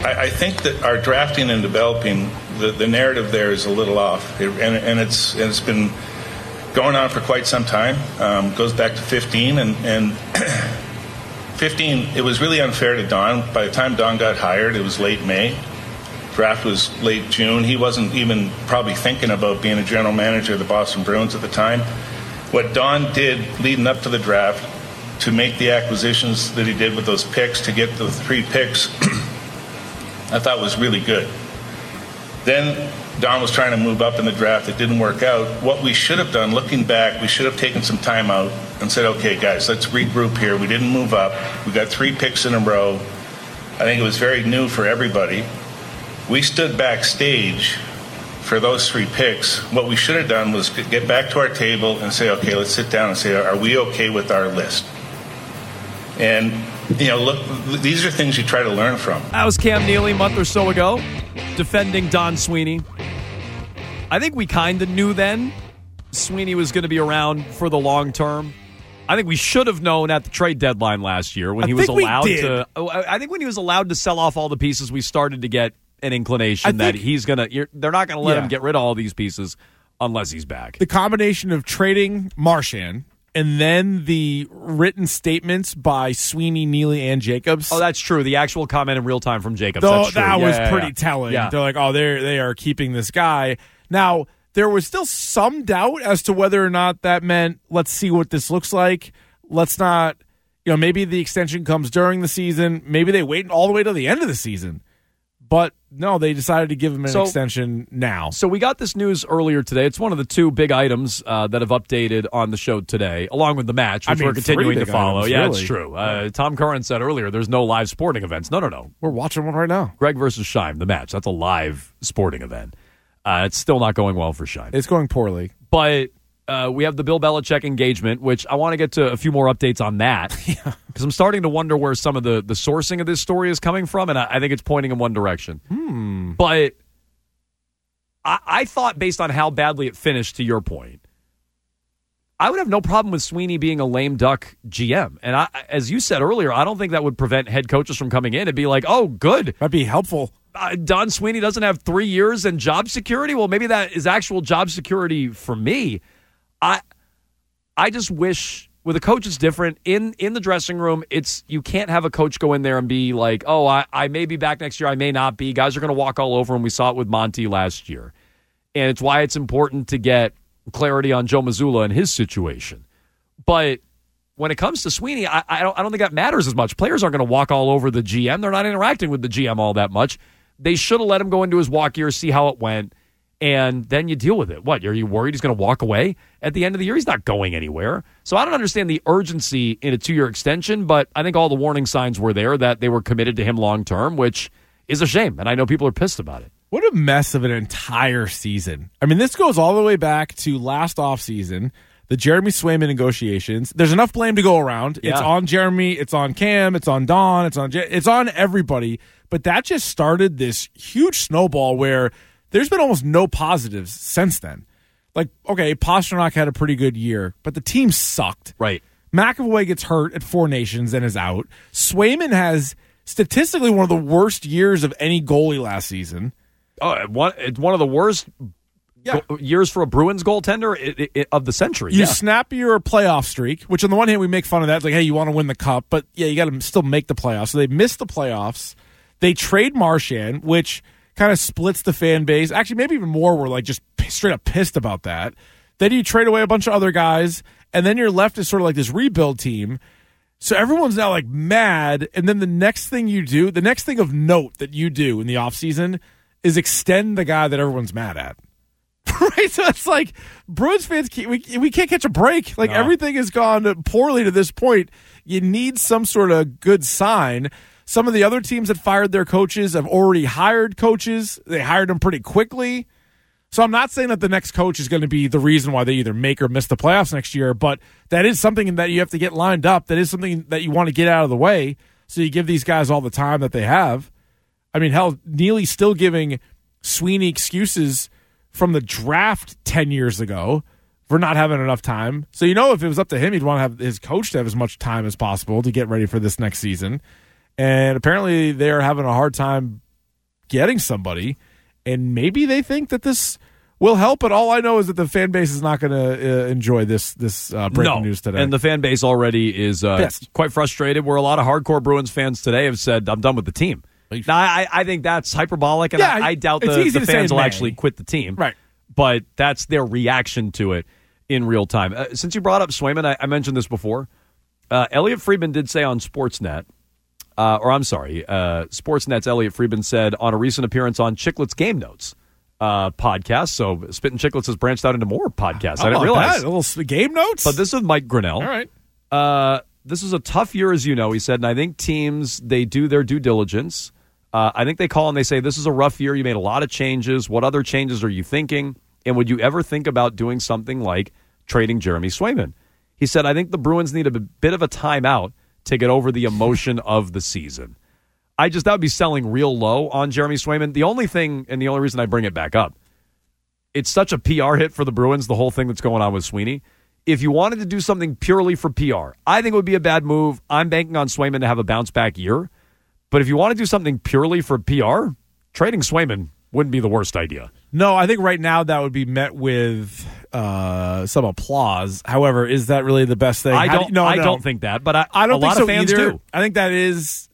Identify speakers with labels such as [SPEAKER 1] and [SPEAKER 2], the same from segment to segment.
[SPEAKER 1] I think that our drafting and developing, the narrative there is a little off. And it's been going on for quite some time. Goes back to 15. And 15, it was really unfair to Don. By the time Don got hired, it was late May. Draft was late June. He wasn't even probably thinking about being a general manager of the Boston Bruins at the time. What Don did leading up to the draft to make the acquisitions that he did with those picks, to get the 3 picks, I thought was really good. Then Don was trying to move up in the draft. It didn't work out. What we should have done, looking back, we should have taken some time out and said, okay, guys, let's regroup here. We didn't move up. We got 3 picks in a row. I think it was very new for everybody. We stood backstage for those 3 picks. What we should have done was get back to our table and say, okay, let's sit down and say, are we okay with our list? And, look, these are things you try to learn from.
[SPEAKER 2] That was Cam Neely a month or so ago, defending Don Sweeney. I think we kind of knew then Sweeney was going to be around for the long term. I think we should have known at the trade deadline last year when he was allowed to. I think when he was allowed to sell off all the pieces, we started to get an inclination that he's going to. They're not going to let him get rid of all these pieces unless he's back.
[SPEAKER 3] The combination of trading Marchand and then the written statements by Sweeney, Neely, and Jacobs.
[SPEAKER 2] Oh, that's true. The actual comment in real time from Jacobs. That's true.
[SPEAKER 3] That was pretty telling. Yeah. They're like, they are keeping this guy. Now, there was still some doubt as to whether or not that meant, let's see what this looks like. Let's not, maybe the extension comes during the season. Maybe they wait all the way to the end of the season. But no, they decided to give him an extension now. So
[SPEAKER 2] we got this news earlier today. It's one of the 2 big items that have updated on the show today, along with the match, which we're continuing to follow.
[SPEAKER 3] Items,
[SPEAKER 2] yeah,
[SPEAKER 3] really.
[SPEAKER 2] It's true. Tom Curran said earlier there's no live sporting events. No.
[SPEAKER 3] We're watching one right now.
[SPEAKER 2] Greg versus Scheim, the match. That's a live sporting event. It's still not going well for Scheim.
[SPEAKER 3] It's going poorly.
[SPEAKER 2] But we have the Bill Belichick engagement, which I want to get to a few more updates on that. Because I'm starting to wonder where some of the sourcing of this story is coming from, and I think it's pointing in one direction. But I thought, based on how badly it finished, to your point, I would have no problem with Sweeney being a lame duck GM. And as you said earlier, I don't think that would prevent head coaches from coming in and be like, oh, good.
[SPEAKER 3] That'd be helpful.
[SPEAKER 2] Don Sweeney doesn't have 3 years and job security? Well, maybe that is actual job security for me. I just wish with a coach it's different. In the dressing room, you can't have a coach go in there and be like, oh, I may be back next year, I may not be. Guys are going to walk all over him. We saw it with Monty last year. And it's why it's important to get clarity on Joe Mazzulla and his situation. But when it comes to Sweeney, I don't think that matters as much. Players aren't going to walk all over the GM. They're not interacting with the GM all that much. They should have let him go into his walk year, see how it went, and then you deal with it. What, are you worried he's going to walk away at the end of the year? He's not going anywhere. So I don't understand the urgency in a 2-year extension, but I think all the warning signs were there that they were committed to him long-term, which is a shame, and I know people are pissed about it.
[SPEAKER 3] What a mess of an entire season. I mean, this goes all the way back to last offseason, the Jeremy Swayman negotiations. There's enough blame to go around. Yeah. It's on Jeremy, it's on Cam, it's on Don, it's on everybody. But that just started this huge snowball where there's been almost no positives since then. Like, okay, Pastrnak had a pretty good year, but the team sucked.
[SPEAKER 2] Right.
[SPEAKER 3] McAvoy gets hurt at 4 Nations and is out. Swayman has statistically one of the worst years of any goalie last season.
[SPEAKER 2] Oh, it's one of the worst years for a Bruins goaltender of the century.
[SPEAKER 3] You snap your playoff streak, which on the one hand we make fun of that. It's like, hey, you want to win the cup, but yeah, you got to still make the playoffs. So they missed the playoffs. They trade Marchand, which kind of splits the fan base. Actually, maybe even more were like just straight up pissed about that. Then you trade away a bunch of other guys, and then you're left as sort of like this rebuild team. So everyone's now like mad, and then the next thing of note that you do in the offseason is extend the guy that everyone's mad at. Right? So it's like Bruins fans, we can't catch a break. Like everything has gone poorly to this point. You need some sort of good sign. Some of the other teams that fired their coaches have already hired coaches. They hired them pretty quickly. So I'm not saying that the next coach is going to be the reason why they either make or miss the playoffs next year, but that is something that you have to get lined up. That is something that you want to get out of the way, so you give these guys all the time that they have. I mean, hell, Neely's still giving Sweeney excuses from the draft 10 years ago for not having enough time. So, if it was up to him, he'd want to have his coach to have as much time as possible to get ready for this next season. And apparently they're having a hard time getting somebody, and maybe they think that this will help. But all I know is that the fan base is not going to enjoy this breaking news today.
[SPEAKER 2] And the fan base already is quite frustrated. Where a lot of hardcore Bruins fans today have said, "I'm done with the team." Now, I think that's hyperbolic, and I doubt the fans will actually quit the team.
[SPEAKER 3] Right.
[SPEAKER 2] But that's their reaction to it in real time. Since you brought up Swayman, I mentioned this before. Elliot Friedman did say on Sportsnet, Sportsnet's Elliot Friedman said on a recent appearance on Chicklets Game Notes podcast. So Spittin' Chicklets has branched out into more podcasts. I didn't realize.
[SPEAKER 3] A little Game Notes?
[SPEAKER 2] But this is Mike Grinnell.
[SPEAKER 3] All right.
[SPEAKER 2] This is a tough year, as you know, he said, and I think teams, they do their due diligence. I think they call and they say, this is a rough year. You made a lot of changes. What other changes are you thinking? And would you ever think about doing something like trading Jeremy Swayman? He said, I think the Bruins need a bit of a timeout to get over the emotion of the season. That would be selling real low on Jeremy Swayman. The only thing, and the only reason I bring it back up, it's such a PR hit for the Bruins, the whole thing that's going on with Sweeney. If you wanted to do something purely for PR, I think it would be a bad move. I'm banking on Swayman to have a bounce-back year. But if you want to do something purely for PR, trading Swayman wouldn't be the worst idea.
[SPEAKER 3] No, I think right now that would be met with some applause. However, is that really the best thing?
[SPEAKER 2] I don't think that, but I don't think a lot of fans do.
[SPEAKER 3] I think that is...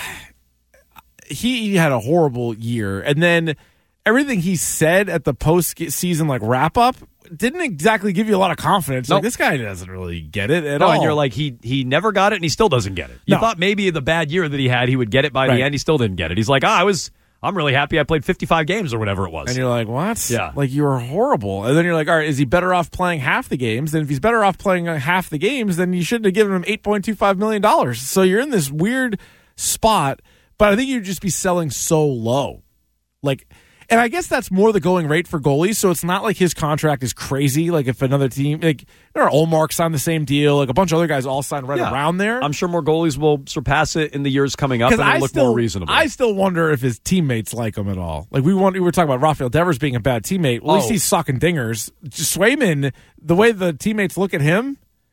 [SPEAKER 3] he had a horrible year, and then everything he said at the post-season wrap-up didn't exactly give you a lot of confidence.
[SPEAKER 2] Nope.
[SPEAKER 3] Like, this guy doesn't really get it at all.
[SPEAKER 2] And you're like, he never got it, and he still doesn't get it. You thought maybe the bad year that he had, he would get it by the end. He still didn't get it. He's like, I'm really happy I played 55 games or whatever it was.
[SPEAKER 3] And you're like, what?
[SPEAKER 2] Yeah.
[SPEAKER 3] Like, you were horrible. And then you're like, all right, is he better off playing half the games? Then if he's better off playing half the games, then you shouldn't have given him $8.25 million. So you're in this weird spot, but I think you'd just be selling so low. And I guess that's more the going rate for goalies, so it's not like his contract is crazy. Like, if another team, Olmark signed the same deal, like a bunch of other guys all signed around there.
[SPEAKER 2] I'm sure more goalies will surpass it in the years coming up, and it'll look more reasonable.
[SPEAKER 3] I still wonder if his teammates like him at all. Like, we were talking about Rafael Devers being a bad teammate. Well, at least he's sucking dingers. Swayman, the way the teammates look at him,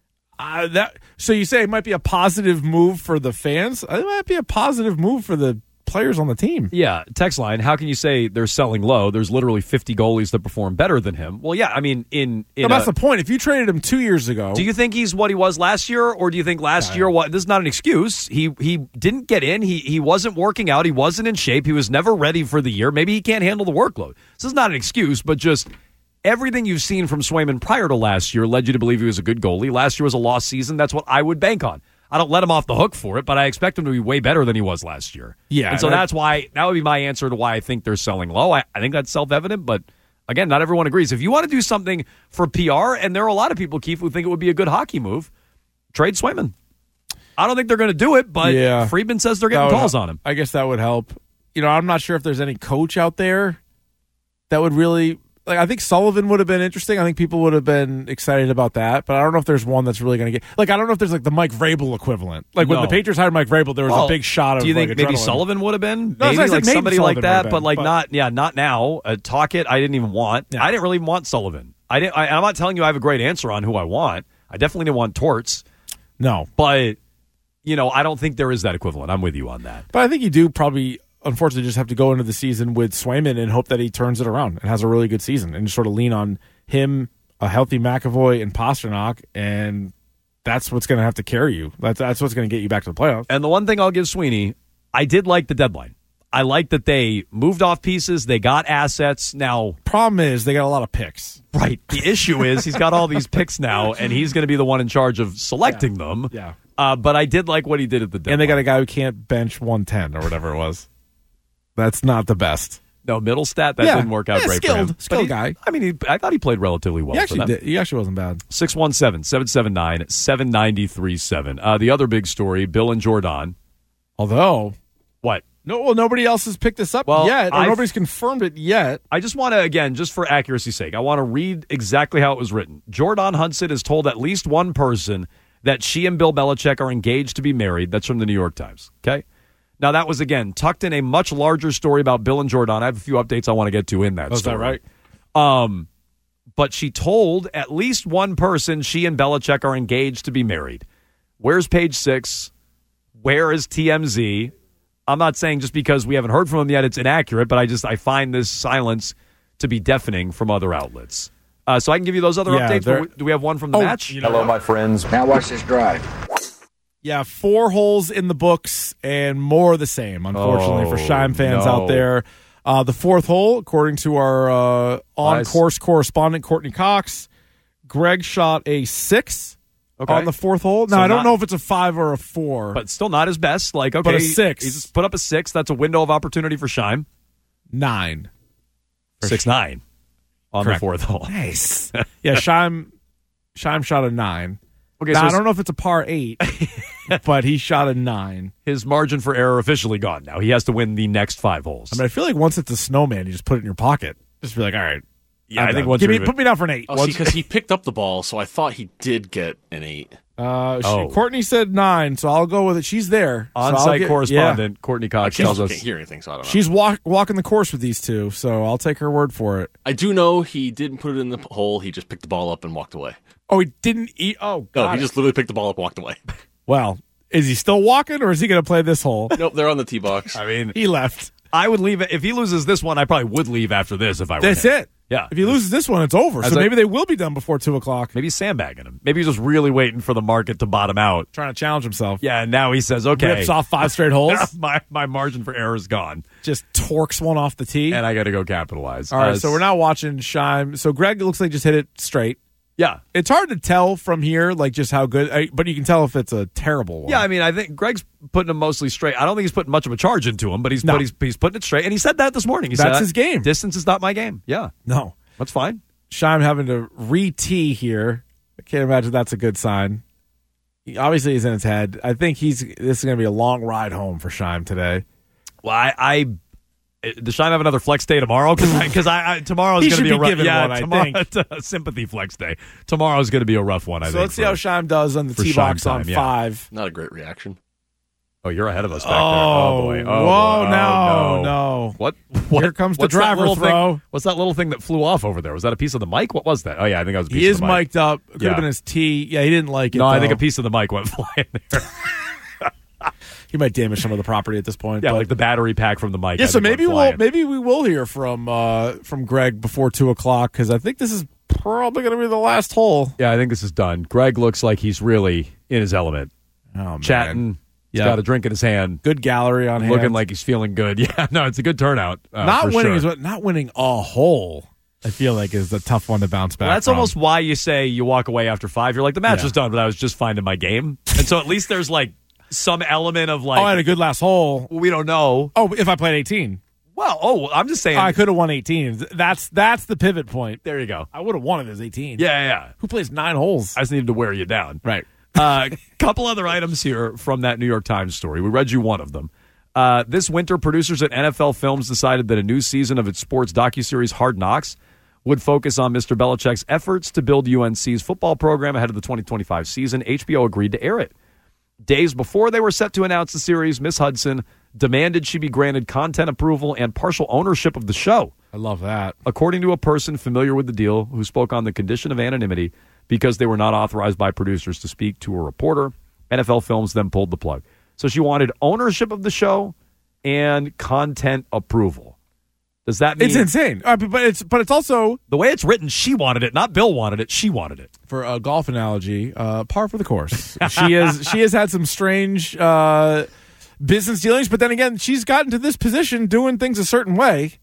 [SPEAKER 3] so you say it might be a positive move for the fans? It might be a positive move for the players on the team.
[SPEAKER 2] Yeah, text line, how can you say they're selling low? There's literally 50 goalies that perform better than him. Well, yeah, I mean,
[SPEAKER 3] that's the point. If you traded him 2 years ago...
[SPEAKER 2] Do you think he's what he was last year, or do you think last year... This is not an excuse. He didn't get in. He wasn't working out. He wasn't in shape. He was never ready for the year. Maybe he can't handle the workload. This is not an excuse, but just everything you've seen from Swayman prior to last year led you to believe he was a good goalie. Last year was a lost season. That's what I would bank on. I don't let him off the hook for it, but I expect him to be way better than he was last year.
[SPEAKER 3] Yeah.
[SPEAKER 2] And so that would be my answer to why I think they're selling low. I think that's self-evident, but again, not everyone agrees. If you want to do something for PR, and there are a lot of people, Keith, who think it would be a good hockey move, trade Swayman. I don't think they're going to do it, but Friedman says they're getting calls on him.
[SPEAKER 3] I guess that would help. I'm not sure if there's any coach out there that would really... I think Sullivan would have been interesting. I think people would have been excited about that. But I don't know if there's one that's really going to get... I don't know if there's the Mike Vrabel equivalent. When the Patriots hired Mike Vrabel, there was a big shot of...
[SPEAKER 2] Do you think maybe
[SPEAKER 3] adrenaline.
[SPEAKER 2] Sullivan would have been?
[SPEAKER 3] No,
[SPEAKER 2] maybe somebody like that, but
[SPEAKER 3] not
[SPEAKER 2] not now. Talkett, I didn't even want. Yeah. I didn't really want Sullivan. I'm not telling you I have a great answer on who I want. I definitely didn't want Torts.
[SPEAKER 3] No.
[SPEAKER 2] But, I don't think there is that equivalent. I'm with you on that.
[SPEAKER 3] But I think you do probably... unfortunately just have to go into the season with Swayman and hope that he turns it around and has a really good season and just sort of lean on him, a healthy McAvoy and Pasternak, and that's what's going to have to carry you. That's what's going to get you back to the playoffs.
[SPEAKER 2] And the one thing I'll give Sweeney, I did like the deadline. I like that they moved off pieces. They got assets. Now,
[SPEAKER 3] problem is they got a lot of picks.
[SPEAKER 2] Right. The issue is he's got all these picks now, and he's going to be the one in charge of selecting them.
[SPEAKER 3] Yeah.
[SPEAKER 2] But I did like what he did at the deadline.
[SPEAKER 3] And they got a guy who can't bench 110 or whatever it was. That's not the best.
[SPEAKER 2] No, Middlestat, that didn't work out great for him.
[SPEAKER 3] Skilled guy.
[SPEAKER 2] I thought he played relatively well for them.
[SPEAKER 3] He actually wasn't bad.
[SPEAKER 2] 617-779-7937. The other big story, Bill and Jordan.
[SPEAKER 3] Although...
[SPEAKER 2] What?
[SPEAKER 3] Nobody else has picked this up yet, or nobody's confirmed it yet.
[SPEAKER 2] I just want to, again, just for accuracy's sake, I want to read exactly how it was written. Jordan Hudson has told at least one person that she and Bill Belichick are engaged to be married. That's from the New York Times. Okay? Now, that was, again, tucked in a much larger story about Bill and Jordan. I have a few updates I want to get to in that story.
[SPEAKER 3] Is that right?
[SPEAKER 2] But she told at least one person she and Belichick are engaged to be married. Where's Page 6? Where is TMZ? I'm not saying just because we haven't heard from him yet it's inaccurate, but I find this silence to be deafening from other outlets. So I can give you those other updates. But do we have one from the match?
[SPEAKER 4] Hello, my friends.
[SPEAKER 5] Now watch this drive.
[SPEAKER 3] Yeah, 4 holes in the books and more of the same, unfortunately, for Scheim fans out there. The 4th hole, according to our on-course correspondent, Courtney Cox, Greg shot a 6 on the 4th hole. Now, I don't know if it's a 5 or a 4.
[SPEAKER 2] But still not his best. But
[SPEAKER 3] a 6.
[SPEAKER 2] He just put up a 6. That's a window of opportunity for Scheim.
[SPEAKER 3] 9.
[SPEAKER 2] 6-9 on
[SPEAKER 3] Correct.
[SPEAKER 2] the 4th hole.
[SPEAKER 3] Nice. Yeah, Scheim shot a 9.
[SPEAKER 2] Okay,
[SPEAKER 3] now,
[SPEAKER 2] so
[SPEAKER 3] I don't know if it's a par 8, but he shot a 9.
[SPEAKER 2] His margin for error officially gone now. He has to win the next 5 holes.
[SPEAKER 3] I mean, I feel like once it's a snowman, you just put it in your pocket. Just be like, all right.
[SPEAKER 2] Yeah, I think once
[SPEAKER 3] put me down for an 8.
[SPEAKER 4] Because he picked up the ball, so I thought he did get an 8.
[SPEAKER 3] Courtney said 9, so I'll go with it. She's there.
[SPEAKER 2] On-site correspondent Courtney Cox tells us.
[SPEAKER 4] I can't hear anything, so I don't know.
[SPEAKER 3] She's walking the course with these two, so I'll take her word for it.
[SPEAKER 4] I do know he didn't put it in the hole. He just picked the ball up and walked away.
[SPEAKER 3] Oh, he didn't eat. Oh,
[SPEAKER 4] No, he just literally picked the ball up and walked away.
[SPEAKER 3] Well, is he still walking, or is he going to play this hole?
[SPEAKER 4] Nope, they're on the tee box.
[SPEAKER 2] I mean,
[SPEAKER 3] He left.
[SPEAKER 2] I would leave it. If he loses this one, I probably would leave after this if I were
[SPEAKER 3] That's
[SPEAKER 2] him.
[SPEAKER 3] it.
[SPEAKER 2] Yeah.
[SPEAKER 3] If he loses this one, it's over. So maybe they will be done before 2 o'clock.
[SPEAKER 2] Maybe he's sandbagging him. Maybe he's just really waiting for the market to bottom out.
[SPEAKER 3] Trying to challenge himself.
[SPEAKER 2] Yeah, and now he says, okay.
[SPEAKER 3] Rips off 5 straight holes.
[SPEAKER 2] my margin for error is gone.
[SPEAKER 3] Just torques one off the tee.
[SPEAKER 2] And I got to go capitalize.
[SPEAKER 3] All right, so we're now watching Scheim. So Greg looks like just hit it straight.
[SPEAKER 2] Yeah.
[SPEAKER 3] It's hard to tell from here, like just how good, but you can tell if it's a terrible one.
[SPEAKER 2] Yeah, I mean, I think Greg's putting him mostly straight. I don't think he's putting much of a charge into him, but he's putting it straight. And he said that this morning. He said,
[SPEAKER 3] That's his game.
[SPEAKER 2] Distance is not my game. Yeah.
[SPEAKER 3] No.
[SPEAKER 2] That's fine.
[SPEAKER 3] Scheim having to re-tee here. I can't imagine that's a good sign. Obviously, he's in his head. I think this is going to be a long ride home for Scheim today.
[SPEAKER 2] Well, does Scheim have another flex day tomorrow? Because tomorrow is going to be a rough
[SPEAKER 3] one.
[SPEAKER 2] I think a sympathy flex day. Tomorrow is going to be a rough one. I think.
[SPEAKER 3] So let's see how Scheim does on the tee box on 5.
[SPEAKER 4] Not a great reaction.
[SPEAKER 2] Oh, you're ahead of us back there. Oh boy!
[SPEAKER 3] No!
[SPEAKER 2] What?
[SPEAKER 3] Here comes the driver throw.
[SPEAKER 2] What's that little thing that flew off over there? Was that a piece of the mic? What was that? Oh yeah, I think that was a piece
[SPEAKER 3] He
[SPEAKER 2] of
[SPEAKER 3] is
[SPEAKER 2] the mic.
[SPEAKER 3] mic'd up. Could have been his tee. Yeah, he didn't like it.
[SPEAKER 2] No, I
[SPEAKER 3] though.
[SPEAKER 2] think a piece of the mic went flying there.
[SPEAKER 3] He might damage some of the property at this point.
[SPEAKER 2] Yeah,
[SPEAKER 3] but
[SPEAKER 2] like the battery pack from the mic.
[SPEAKER 3] Yeah, so maybe we will hear from Greg before 2 o'clock because I think this is probably going to be the last hole.
[SPEAKER 2] Yeah, I think this is done. Greg looks like he's really in his element.
[SPEAKER 3] Oh man,
[SPEAKER 2] Chatting. He's got a drink in his hand.
[SPEAKER 3] Good gallery on hand.
[SPEAKER 2] Looking like he's feeling good. Yeah, no, it's a good turnout.
[SPEAKER 3] Not winning a hole. I feel like is a tough one to bounce back.
[SPEAKER 2] Well, that's
[SPEAKER 3] from.
[SPEAKER 2] almost why you say you walk away after 5. You're like, the match was done, but I was just finding my game. And so at least there's like some element of like,
[SPEAKER 3] I had a good last hole.
[SPEAKER 2] We don't know.
[SPEAKER 3] Oh, if I played 18.
[SPEAKER 2] Well, I'm just saying.
[SPEAKER 3] I could have won 18. That's the pivot point.
[SPEAKER 2] There you go.
[SPEAKER 3] I would have won it as 18.
[SPEAKER 2] Yeah.
[SPEAKER 3] Who plays 9 holes?
[SPEAKER 2] I just needed to wear you down.
[SPEAKER 3] Right.
[SPEAKER 2] Couple other items here from that New York Times story. We read you one of them. This winter, producers at NFL Films decided that a new season of its sports docuseries Hard Knocks would focus on Mr. Belichick's efforts to build UNC's football program ahead of the 2025 season. HBO agreed to air it. Days before they were set to announce the series, Miss Hudson demanded she be granted content approval and partial ownership of the show.
[SPEAKER 3] I love that.
[SPEAKER 2] According to a person familiar with the deal who spoke on the condition of anonymity because they were not authorized by producers to speak to a reporter, NFL Films then pulled the plug. So she wanted ownership of the show and content approval. Does that mean
[SPEAKER 3] it's insane? But it's also
[SPEAKER 2] the way it's written. She wanted it, not Bill wanted it. She wanted it.
[SPEAKER 3] For a golf analogy, par for the course. She has had some strange business dealings, but then again, she's gotten to this position doing things a certain way.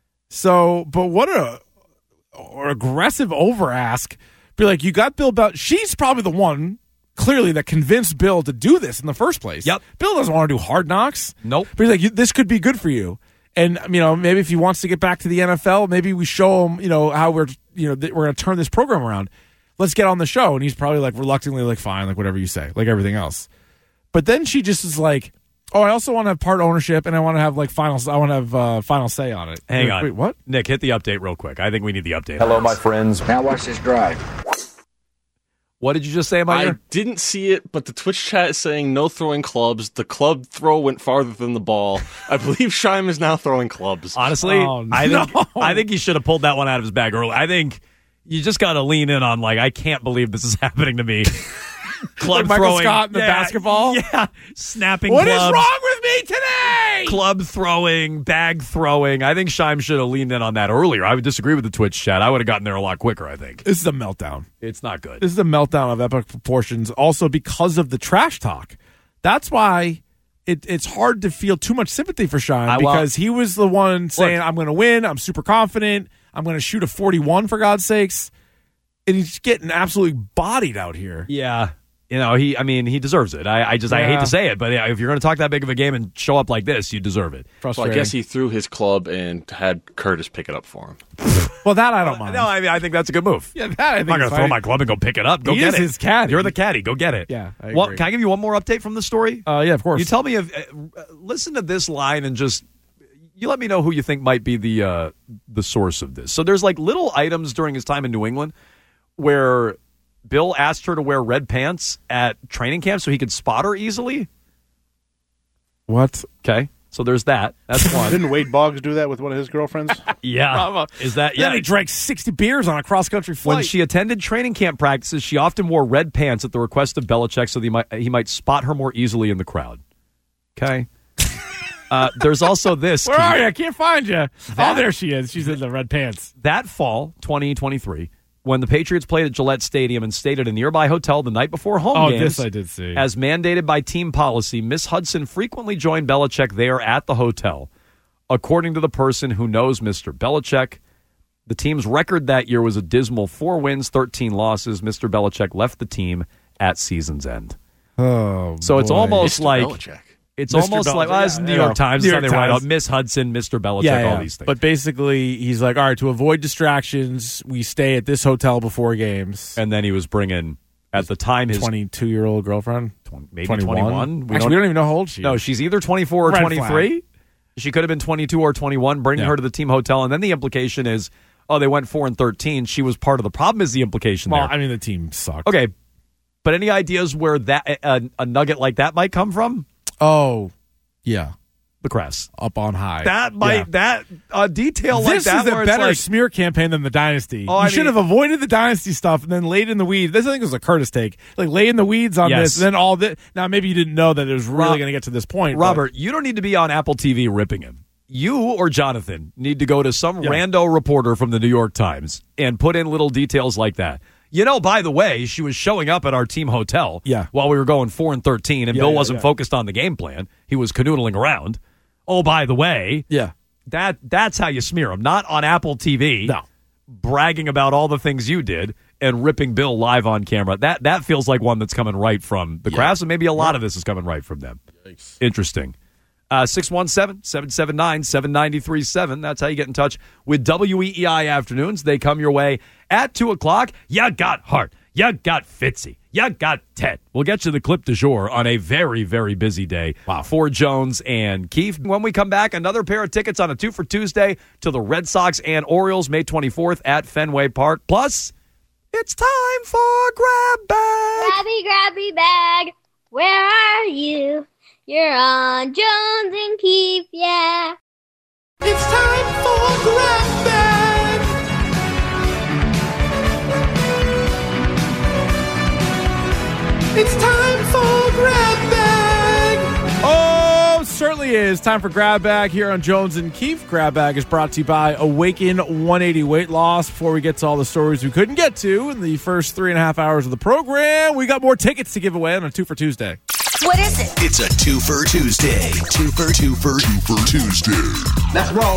[SPEAKER 3] So, but what a aggressive over ask. Be like, you got Bill Belichick. She's probably the one, clearly, that convinced Bill to do this in the first place.
[SPEAKER 2] Yep.
[SPEAKER 3] Bill doesn't want to do Hard Knocks.
[SPEAKER 2] Nope.
[SPEAKER 3] But he's like, this could be good for you. And, maybe if he wants to get back to the NFL, maybe we show him, how we're going to turn this program around. Let's get on the show. And he's probably like reluctantly like, fine, like whatever you say, like everything else. But then she just is like, oh, I also want to have part ownership and I want to have final say on it.
[SPEAKER 2] Hang on.
[SPEAKER 3] Wait, what?
[SPEAKER 2] Nick, hit the update real quick. I think we need the update.
[SPEAKER 4] Hello, my friends.
[SPEAKER 5] Now watch this drive.
[SPEAKER 2] What did you just say, Mike?
[SPEAKER 4] I didn't see it, but the Twitch chat is saying no throwing clubs. The club throw went farther than the ball. I believe Scheim is now throwing clubs.
[SPEAKER 2] Honestly, I think he should have pulled that one out of his bag early. I think you just got to lean in on, like, I can't believe this is happening to me. Club
[SPEAKER 3] like Michael
[SPEAKER 2] throwing.
[SPEAKER 3] Scott in the basketball?
[SPEAKER 2] Yeah. Snapping
[SPEAKER 3] What
[SPEAKER 2] clubs.
[SPEAKER 3] is wrong with me today?
[SPEAKER 2] club throwing, bag throwing. I think Scheim should have leaned in on that earlier. I would disagree with the Twitch chat. I would have gotten there a lot quicker, I think.
[SPEAKER 3] This is a meltdown.
[SPEAKER 2] It's not good.
[SPEAKER 3] This is a meltdown of epic proportions, also because of the trash talk. That's why it's hard to feel too much sympathy for Scheim, because he was the one saying, I'm going to win, I'm super confident, I'm going to shoot a 41, for God's sakes. And he's getting absolutely bodied out here.
[SPEAKER 2] Yeah. He deserves it. I hate to say it, but if you're going to talk that big of a game and show up like this, you deserve it.
[SPEAKER 4] Well, I guess he threw his club and had Curtis pick it up for him.
[SPEAKER 3] Well, that I don't mind.
[SPEAKER 2] No, I think that's a good move.
[SPEAKER 3] Yeah, that I think
[SPEAKER 2] I'm not going to throw my club and go pick it up. Go get it.
[SPEAKER 3] He is his caddy.
[SPEAKER 2] You're the caddy. Go get it.
[SPEAKER 3] Yeah, I agree.
[SPEAKER 2] Can I give you one more update from the story?
[SPEAKER 3] Yeah, of course.
[SPEAKER 2] You tell me listen to this line and just you let me know who you think might be the source of this. So there's like little items during his time in New England where Bill asked her to wear red pants at training camp so he could spot her easily.
[SPEAKER 3] What?
[SPEAKER 2] Okay. So there's that. That's one.
[SPEAKER 6] Didn't Wade Boggs do that with one of his girlfriends?
[SPEAKER 2] Yeah. Is that? Yeah.
[SPEAKER 3] Then he drank 60 beers on a cross-country flight.
[SPEAKER 2] When she attended training camp practices, she often wore red pants at the request of Belichick so that he might spot her more easily in the crowd. Okay. There's also this.
[SPEAKER 3] Where are you? I can't find you. There she is. She's in the red pants.
[SPEAKER 2] That fall, 2023, when the Patriots played at Gillette Stadium and stayed at a nearby hotel the night before home games.
[SPEAKER 3] This I did see.
[SPEAKER 2] As mandated by team policy, Miss Hudson frequently joined Belichick there at the hotel. According to the person who knows Mr. Belichick, the team's record that year was a dismal 4 wins, 13 losses. Mr. Belichick left the team at season's end.
[SPEAKER 3] Oh,
[SPEAKER 2] so it's almost
[SPEAKER 4] Mr.
[SPEAKER 2] like
[SPEAKER 4] Belichick.
[SPEAKER 2] It's
[SPEAKER 3] Mr.
[SPEAKER 2] almost like it's New York Times.
[SPEAKER 3] New
[SPEAKER 2] It's
[SPEAKER 3] York
[SPEAKER 2] how they write
[SPEAKER 3] Times.
[SPEAKER 2] out Miss Hudson, Mr. Belichick, all these things.
[SPEAKER 3] But basically, he's like, all right, to avoid distractions, we stay at this hotel before games.
[SPEAKER 2] And then he was bringing, at the time, his
[SPEAKER 3] 22-year-old girlfriend?
[SPEAKER 2] maybe 21.
[SPEAKER 3] We don't even know how old she is.
[SPEAKER 2] No, she's either 24 or
[SPEAKER 3] Red
[SPEAKER 2] 23.
[SPEAKER 3] flag.
[SPEAKER 2] She could have been 22 or 21, bringing her to the team hotel. And then the implication is, they went 4-13. She was part of the problem is the implication there.
[SPEAKER 3] I mean, the team sucked.
[SPEAKER 2] Okay. But any ideas where that a nugget like that might come from?
[SPEAKER 3] Oh, yeah.
[SPEAKER 2] The Crest.
[SPEAKER 3] Up on high.
[SPEAKER 2] That might, detail
[SPEAKER 3] this
[SPEAKER 2] like that.
[SPEAKER 3] This is
[SPEAKER 2] where
[SPEAKER 3] a better
[SPEAKER 2] it's like,
[SPEAKER 3] smear campaign than the Dynasty.
[SPEAKER 2] Oh,
[SPEAKER 3] you should have avoided the Dynasty stuff and then laid in the weeds. This, I think, was a Curtis take. Like, lay in the weeds on this, and then all this. Now, maybe you didn't know that it was really going to get to this point.
[SPEAKER 2] Robert, you don't need to be on Apple TV ripping him. You or Jonathan need to go to some rando reporter from the New York Times and put in little details like that. By the way, she was showing up at our team hotel while we were going 4-13, and Bill wasn't focused on the game plan. He was canoodling around. Oh, by the way, that's how you smear him. Not on Apple TV, bragging about all the things you did and ripping Bill live on camera. That feels like one that's coming right from the Crafts, and maybe a lot of this is coming right from them. Yikes. Interesting. 617-779-7937. That's how you get in touch with WEEI Afternoons. They come your way at 2 o'clock. You got Hart. You got Fitzy. You got Ted. We'll get you the clip du jour on a very, very busy day for Jones and Keefe. When we come back, another pair of tickets on a 2 for Tuesday to the Red Sox and Orioles, May 24th at Fenway Park. Plus, it's time for Grab Bag.
[SPEAKER 7] Grabby bag, where are you? You're on Jones and Keefe, yeah.
[SPEAKER 8] It's time for Grab Bag. It's time for Grab Bag.
[SPEAKER 3] Oh, certainly is. Time for Grab Bag here on Jones and Keefe. Grab Bag is brought to you by Awaken 180 Weight Loss. Before we get to all the stories we couldn't get to in the first 3.5 hours of the program, we got more tickets to give away on a 2 for Tuesday.
[SPEAKER 9] What is it?
[SPEAKER 10] It's a 2 for Tuesday. 2 for Tuesday.
[SPEAKER 8] Let's roll.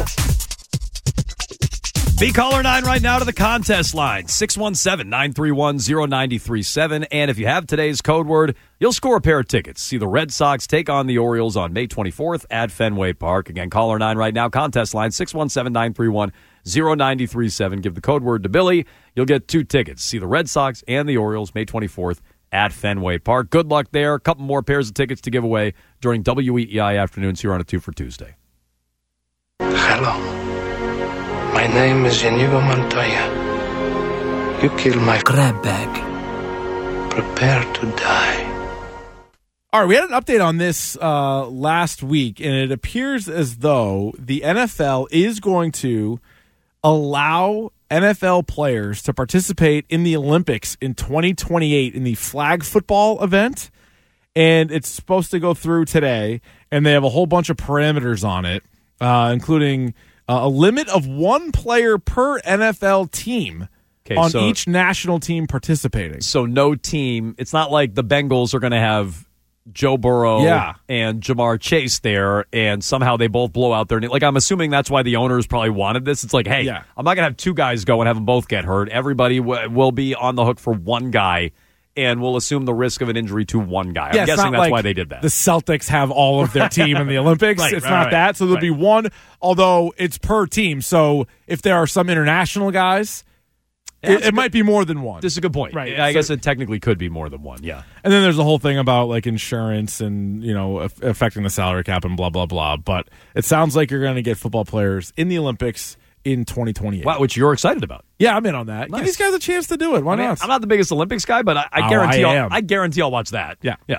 [SPEAKER 2] Be caller 9 right now to the contest line, 617-931-0937. And if you have today's code word, you'll score a pair of tickets. See the Red Sox take on the Orioles on May 24th at Fenway Park. Again, caller 9 right now, contest line, 617-931-0937. Give the code word to Billy. You'll get 2 tickets. See the Red Sox and the Orioles May 24th at Fenway Park. Good luck there. A couple more pairs of tickets to give away during WEEI Afternoons here on a 2 for Tuesday.
[SPEAKER 11] Hello. My name is Inigo Montoya. You killed my grab bag. Prepare to die.
[SPEAKER 3] All right, we had an update on this last week, and it appears as though the NFL is going to allow NFL players to participate in the Olympics in 2028 in the flag football event, and it's supposed to go through today. and they have a whole bunch of parameters on it, including a limit of one player per NFL team on each national team participating.
[SPEAKER 2] So no team. It's not like the Bengals are going to have Joe Burrow and Jamar Chase there, and somehow they both blow out their knee. Like, I'm assuming that's why the owners probably wanted this. It's like, hey, I'm not going to have two guys go and have them both get hurt. Everybody will be on the hook for one guy, and we'll assume the risk of an injury to one guy. I'm guessing that's why they did that.
[SPEAKER 3] The Celtics have all of their team in the Olympics. It's not that. So there'll be one, although it's per team. So if there are some international guys, it might be more than one.
[SPEAKER 2] This is a good point.
[SPEAKER 3] Right.
[SPEAKER 2] I guess it technically could be more than one, yeah.
[SPEAKER 3] And then there's the whole thing about like insurance and, affecting the salary cap and blah, blah, blah. But it sounds like you're going to get football players in the Olympics in 2028.
[SPEAKER 2] Wow, which you're excited about.
[SPEAKER 3] Yeah, I'm in on that.
[SPEAKER 2] Nice.
[SPEAKER 3] Give these guys a chance to do it. Why not?
[SPEAKER 2] I'm not the biggest Olympics guy, but I guarantee I'll watch that.
[SPEAKER 3] Yeah.
[SPEAKER 2] Yeah.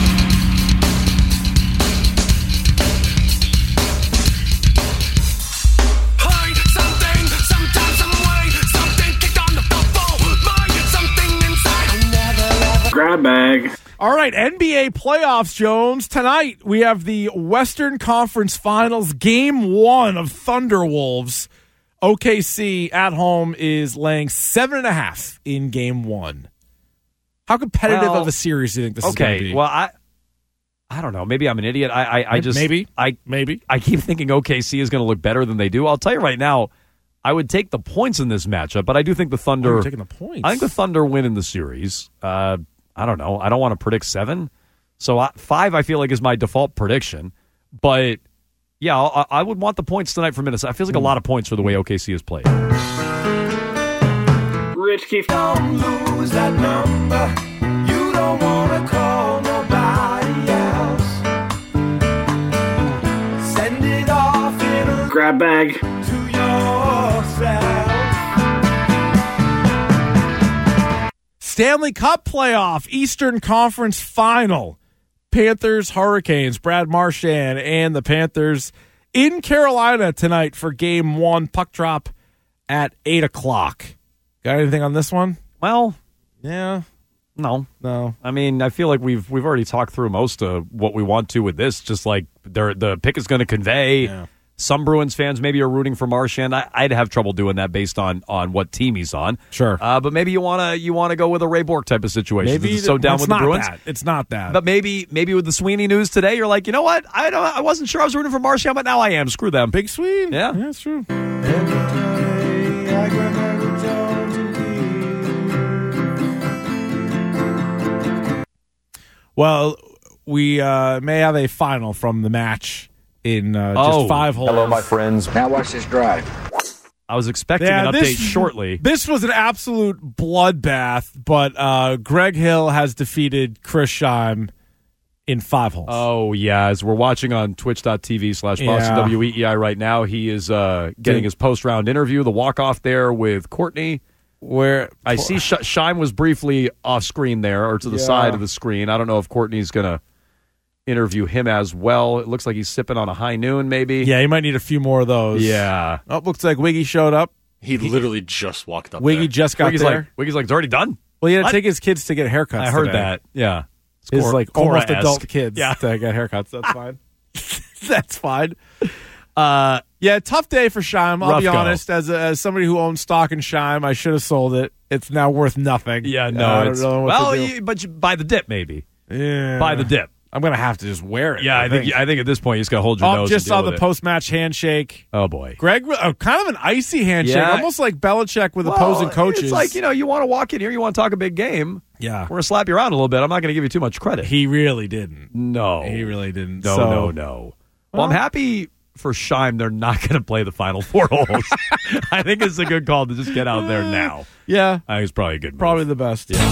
[SPEAKER 6] Grab bag.
[SPEAKER 3] All right, NBA playoffs, Jones. Tonight, we have the Western Conference Finals, Game 1 of Thunderwolves. OKC at home is laying 7.5 in Game 1. How competitive of a series do you think this is going to be?
[SPEAKER 2] Well, I don't know. Maybe I'm an idiot. I keep thinking OKC is going to look better than they do. I'll tell you right now, I would take the points in this matchup, but I do think the Thunder.
[SPEAKER 3] You're taking the points.
[SPEAKER 2] I think the Thunder win in the series. I don't know. I don't want to predict 7. So 5, I feel like, is my default prediction. But, yeah, I would want the points tonight for Minnesota. It feels like a lot of points for the way OKC has played.
[SPEAKER 8] Rich Keefe, don't lose that number. You don't want to call nobody else. Send it off in a
[SPEAKER 6] grab bag
[SPEAKER 8] to yourself.
[SPEAKER 3] Stanley Cup playoff, Eastern Conference Final. Panthers, Hurricanes, Brad Marchand and the Panthers in Carolina tonight for Game 1. Puck drop at 8 o'clock. Got anything on this one?
[SPEAKER 2] Well,
[SPEAKER 3] yeah.
[SPEAKER 2] No.
[SPEAKER 3] I
[SPEAKER 2] mean, I feel like we've already talked through most of what we want to with this. Just like the pick is going to convey.
[SPEAKER 3] Yeah.
[SPEAKER 2] Some Bruins fans maybe are rooting for Marchand. I'd have trouble doing that based on what team he's on.
[SPEAKER 3] Sure,
[SPEAKER 2] but maybe you want to go with a Ray Bourque type of situation.
[SPEAKER 3] Maybe
[SPEAKER 2] so down with the Bruins.
[SPEAKER 3] It's not that.
[SPEAKER 2] But maybe with the Sweeney news today, you're like, you know what? I wasn't sure I was rooting for Marchand, but now I am. Screw them.
[SPEAKER 3] Big Swede.
[SPEAKER 2] Yeah,
[SPEAKER 3] that's true. Well, we may have a final from the match in just 5 holes.
[SPEAKER 5] Hello, my friends. Now watch this drive.
[SPEAKER 2] I was expecting an update shortly.
[SPEAKER 3] This was an absolute bloodbath, but Greg Hill has defeated Chris Scheim in 5 holes.
[SPEAKER 2] Oh, yeah. As we're watching on twitch.tv/Boston WEEI right now, he is getting his post-round interview, the walk-off there with Courtney, where I see Scheim was briefly off-screen there, or to the side of the screen. I don't know if Courtney's going to interview him as well. It looks like he's sipping on a High Noon, maybe.
[SPEAKER 3] Yeah, he might need a few more of those.
[SPEAKER 2] Yeah.
[SPEAKER 3] Oh, looks like Wiggy showed up.
[SPEAKER 4] He literally just walked up
[SPEAKER 3] Wiggy
[SPEAKER 4] there.
[SPEAKER 3] just got there.
[SPEAKER 2] Wiggy's like, it's already done?
[SPEAKER 3] Well, he had to take his kids to get haircuts
[SPEAKER 2] I heard
[SPEAKER 3] today.
[SPEAKER 2] that. Yeah.
[SPEAKER 3] His almost
[SPEAKER 2] Cora-esque.
[SPEAKER 3] adult kids to get haircuts. That's fine. That's fine. Yeah, tough day for Scheim. I'll be honest. As somebody who owns stock in Scheim, I should have sold it. It's now worth nothing.
[SPEAKER 2] Yeah, no.
[SPEAKER 3] I don't know what to do.
[SPEAKER 2] But you buy the dip, maybe.
[SPEAKER 3] Yeah.
[SPEAKER 2] Buy the dip.
[SPEAKER 3] I'm going to have to just wear it.
[SPEAKER 2] Yeah, I think at this point, you just got to hold your nose.
[SPEAKER 3] Just
[SPEAKER 2] and deal
[SPEAKER 3] saw the
[SPEAKER 2] with it.
[SPEAKER 3] post-match handshake.
[SPEAKER 2] Oh, boy.
[SPEAKER 3] Greg, kind of an icy handshake,
[SPEAKER 2] Yeah.
[SPEAKER 3] almost like Belichick with opposing coaches.
[SPEAKER 2] It's like, you want to walk in here, you want to talk a big game.
[SPEAKER 3] Yeah.
[SPEAKER 2] We're going to slap you around a little bit. I'm not going to give you too much credit.
[SPEAKER 3] He really didn't.
[SPEAKER 2] No.
[SPEAKER 3] He really didn't.
[SPEAKER 2] No. Well, I'm happy for Scheim. They're not going to play the final 4 holes. I think it's a good call to just get out there now.
[SPEAKER 3] Yeah.
[SPEAKER 2] I think it's probably a good move.
[SPEAKER 3] Probably the best. Yeah.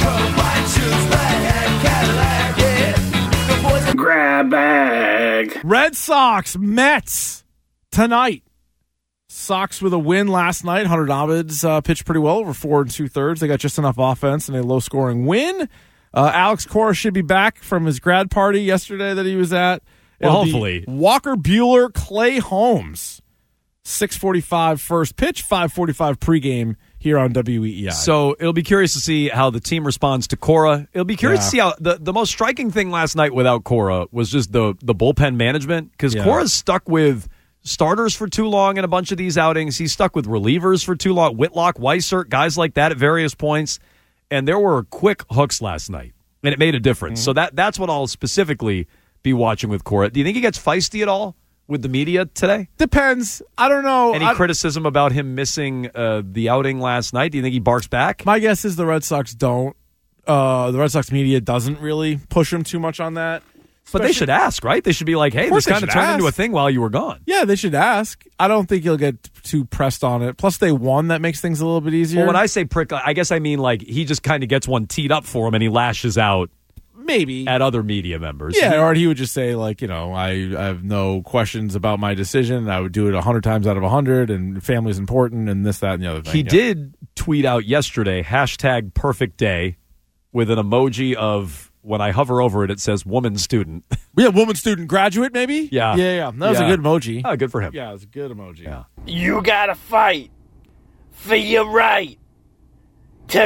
[SPEAKER 6] grab bag.
[SPEAKER 3] Red Sox, Mets tonight. Sox with a win last night. Hunter Dobbins pitched pretty well over 4 2/3. They got just enough offense and a low-scoring win. Alex Cora should be back from his grad party yesterday that he was at.
[SPEAKER 2] Well, hopefully.
[SPEAKER 3] Walker Buehler, Clay Holmes. 6:45 first pitch, 5:45 pregame here on WEEI.
[SPEAKER 2] So it'll be curious to see how the team responds to Cora. It'll be curious to see how the most striking thing last night without Cora was just the bullpen management, because Cora's stuck with starters for too long in a bunch of these outings. He's stuck with relievers for too long. Whitlock, Weissert, guys like that at various points. And there were quick hooks last night, and it made a difference. So that's what I'll specifically be watching with Cora. Do you think he gets feisty at all with the media today?
[SPEAKER 3] Depends. I don't know.
[SPEAKER 2] Any criticism about him missing the outing last night? Do you think he barks back?
[SPEAKER 3] My guess is the Red Sox don't. The Red Sox media doesn't really push him too much on that.
[SPEAKER 2] But they should ask, right? They should be like, hey, this kind of turned into a thing while you were gone.
[SPEAKER 3] Yeah, they should ask. I don't think he'll get too pressed on it. Plus, they won. That makes things a little bit easier.
[SPEAKER 2] Well, when I say prick, I guess I mean like he just kind of gets one teed up for him and he lashes out.
[SPEAKER 3] Maybe.
[SPEAKER 2] At other media members.
[SPEAKER 3] Yeah, or he would just say, like, I have no questions about my decision. I would do it 100 times out of 100, and family's important, and this, that, and the other thing.
[SPEAKER 2] He did tweet out yesterday, #perfect-day, with an emoji of, when I hover over it, it says woman student.
[SPEAKER 3] Yeah, woman student graduate, maybe?
[SPEAKER 2] Yeah.
[SPEAKER 3] Yeah. That was a good emoji.
[SPEAKER 2] Oh, good for him.
[SPEAKER 3] Yeah, it was a good emoji.
[SPEAKER 2] Yeah.
[SPEAKER 9] You gotta fight for your right to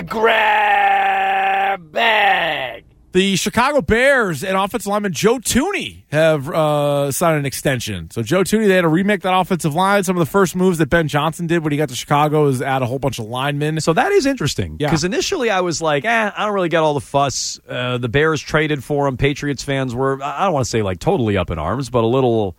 [SPEAKER 9] grab bag.
[SPEAKER 3] The Chicago Bears and offensive lineman Joe Thuney have signed an extension. So Joe Thuney, they had to remake that offensive line. Some of the first moves that Ben Johnson did when he got to Chicago is add a whole bunch of linemen.
[SPEAKER 2] So that is interesting. Because initially I was like, I don't really get all the fuss. The Bears traded for him. Patriots fans were, I don't want to say like totally up in arms, but a little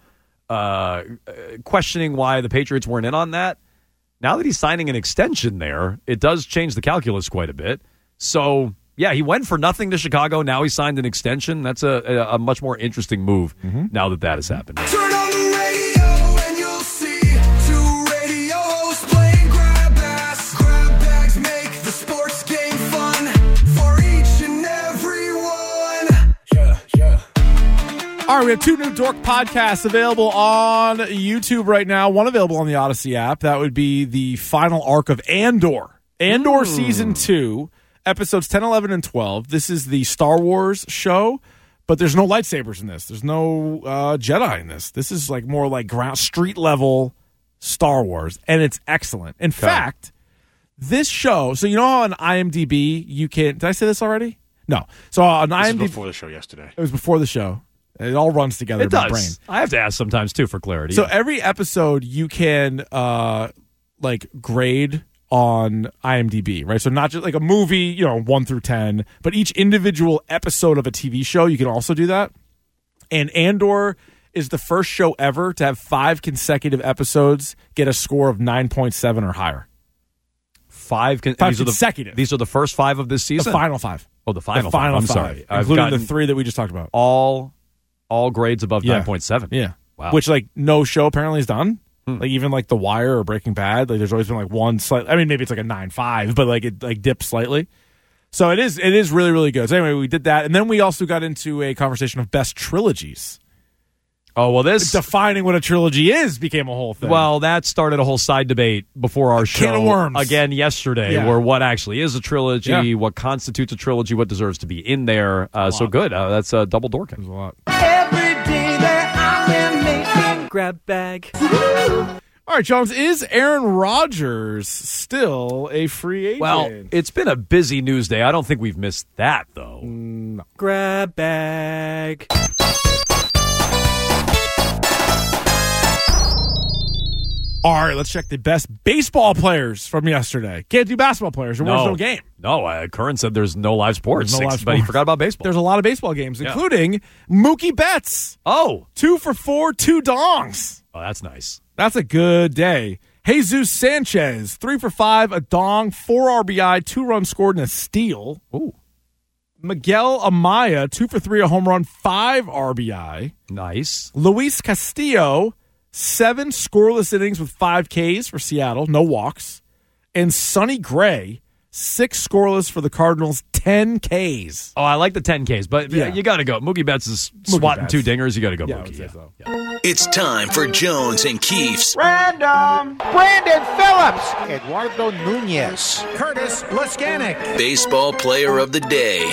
[SPEAKER 2] questioning why the Patriots weren't in on that. Now that he's signing an extension there, it does change the calculus quite a bit. So... yeah, he went for nothing to Chicago. Now he signed an extension. That's a much more interesting move now that has happened.
[SPEAKER 8] Turn on the radio and you'll see two radio hosts playing grab ass. Grab bags make the sports game fun for each and every one. Yeah.
[SPEAKER 3] All right, we have two new Dork podcasts available on YouTube right now. One available on the Odyssey app. That would be the final arc of Andor. Andor Season 2. Episodes 10, 11, and 12. This is the Star Wars show, but there's no lightsabers in this. There's no Jedi in this. This is like more like ground street level Star Wars, and it's excellent. In fact, this show, so you know how on IMDb you can, did I say this already? No. So on IMDb.
[SPEAKER 4] This was before the show yesterday.
[SPEAKER 3] It was before the show. It all runs together in my brain.
[SPEAKER 2] I have to ask sometimes, too, for clarity.
[SPEAKER 3] So every episode you can grade on IMDb, right? So not just like a movie, 1 through 10, but each individual episode of a TV show, you can also do that. And Andor is the first show ever to have 5 consecutive episodes get a score of 9.7 or higher.
[SPEAKER 2] 5
[SPEAKER 3] consecutive.
[SPEAKER 2] These are the first 5 of this season?
[SPEAKER 3] The final 5.
[SPEAKER 2] Oh, the final 5. I'm
[SPEAKER 3] 5,
[SPEAKER 2] sorry.
[SPEAKER 3] Including the 3 that we just talked about.
[SPEAKER 2] All grades above 9.7.
[SPEAKER 3] Yeah.
[SPEAKER 2] Wow.
[SPEAKER 3] Which, no show apparently has done. Like even like The Wire or Breaking Bad, like there's always been like one slight. I mean, maybe it's like a 9.5, but like it like dips slightly. So it is really, really good. So anyway, we did that, and then we also got into a conversation of best trilogies.
[SPEAKER 2] Oh well, this
[SPEAKER 3] defining what a trilogy is became a whole thing.
[SPEAKER 2] Well, that started a whole side debate before our show
[SPEAKER 3] can of worms
[SPEAKER 2] again yesterday, where what actually is a trilogy, what constitutes a trilogy, what deserves to be in there. So good. That's double dorking.
[SPEAKER 3] There's a lot.
[SPEAKER 8] Every day that I am making
[SPEAKER 2] grab bag.
[SPEAKER 3] All right, Jones, is Aaron Rodgers still a free agent?
[SPEAKER 2] Well, it's been a busy news day. I don't think we've missed that, though.
[SPEAKER 3] No.
[SPEAKER 2] Grab bag.
[SPEAKER 3] All right, let's check the best baseball players from yesterday. Can't do basketball players. There was no game.
[SPEAKER 2] No, Curran said there's no live sports, but he forgot about baseball.
[SPEAKER 3] There's a lot of baseball games, including Mookie Betts.
[SPEAKER 2] Oh.
[SPEAKER 3] 2 for 4, 2 dongs.
[SPEAKER 2] Oh, that's nice.
[SPEAKER 3] That's a good day. Jesus Sanchez, 3 for 5, a dong, 4 RBI, 2 runs scored, and a steal.
[SPEAKER 2] Ooh.
[SPEAKER 3] Miguel Amaya, 2 for 3, a home run, 5 RBI.
[SPEAKER 2] Nice.
[SPEAKER 3] Luis Castillo, 7 scoreless innings with 5 Ks for Seattle, no walks. And Sonny Gray, 6 scoreless for the Cardinals, 10 Ks.
[SPEAKER 2] Oh, I like the 10 Ks, but you got to go. Mookie Betts is swatting 2 dingers. You got to go Mookie.
[SPEAKER 3] So.
[SPEAKER 10] It's time for Jones and Keefe's
[SPEAKER 12] Random. Brandon Phillips. Eduardo Nunez. Curtis Laskanik.
[SPEAKER 10] Baseball Player of the Day.